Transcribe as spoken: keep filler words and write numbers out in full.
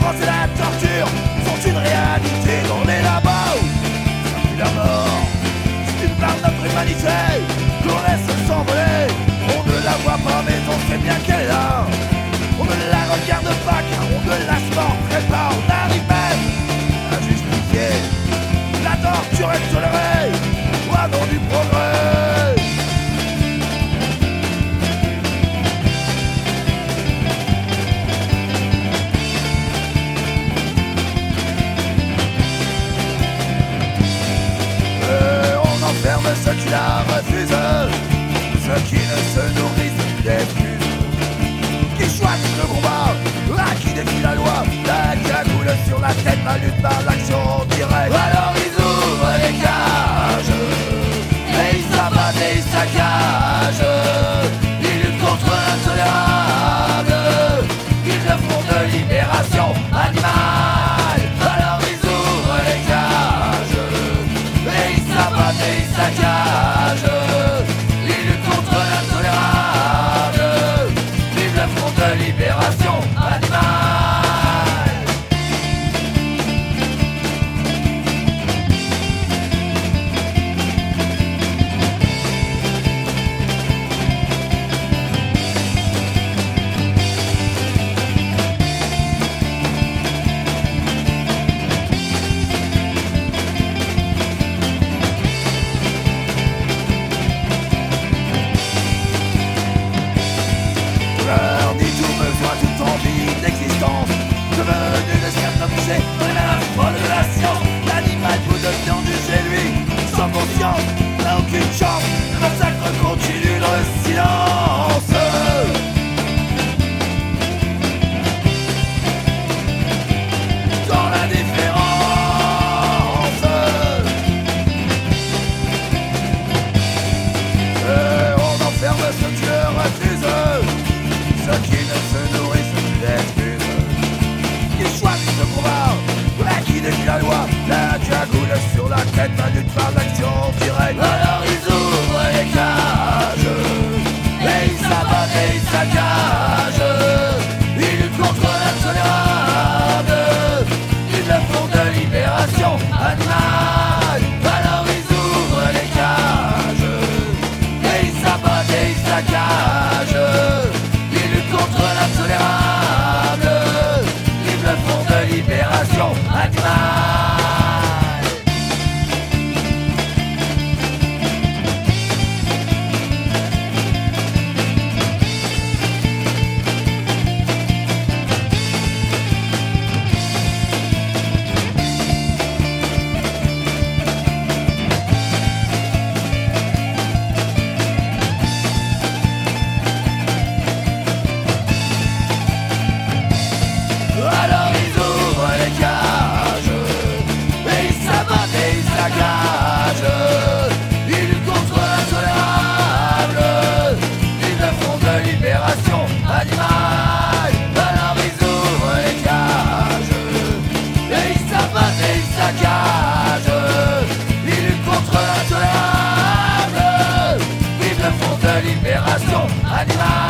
souffrance et la torture sont une réalité dans les labos. Ça pue la mort, c'est une part de notre humanité qu'on laisse s'envoler. On ne la voit pas mais on sait bien qu'elle est là. On ne la regarde pas car on ne la supporterait pas. On arrive même à justifier la torture est tolérée au nom du progrès. Et on enferme ceux qui la refusent, ceux qui ne se nourrissent des plus, qui choisissent le combat, à qui défie la loi, la cagoule sur la tête, la lutte par l'action directe. Alors ils ouvrent les cages, et ils s'abattent et ils saccagent, ils luttent contre l'intolérable, ils le font de libération animale. Alors ils ouvrent les cages, et ils s'abattent et ils saccagent, ils luttent contre l'intolérable, vive le front de libération animale. N'a aucune chance, le massacre continue dans le silence. Dans l'indifférence. Et on enferme ceux qui le refusent, ceux qui ne se nourrissent plus d'excuses, qui choisissent le combat, ouais, qui défient la loi, la cagoule sur la tête, la lutte par l'action directe. Alors ils ouvrent les cages, et ils s'abattent et ils saccagent, ils luttent contre l'intolérable, ils le font de libération animale. Alors ils ouvrent les cages, et ils s'abattent et ils saccagent, ils luttent contre l'intolérable, ils le font de libération animale. Alors ils ouvrent les cages, et ils s'abattent et ils saccagent, ils luttent contre l'intolérable, ils le font de libération animale. Alors ils ouvrent les cages, et ils s'abattent et ils saccagent, ils luttent contre l'intolérable, ils le font de libération animale.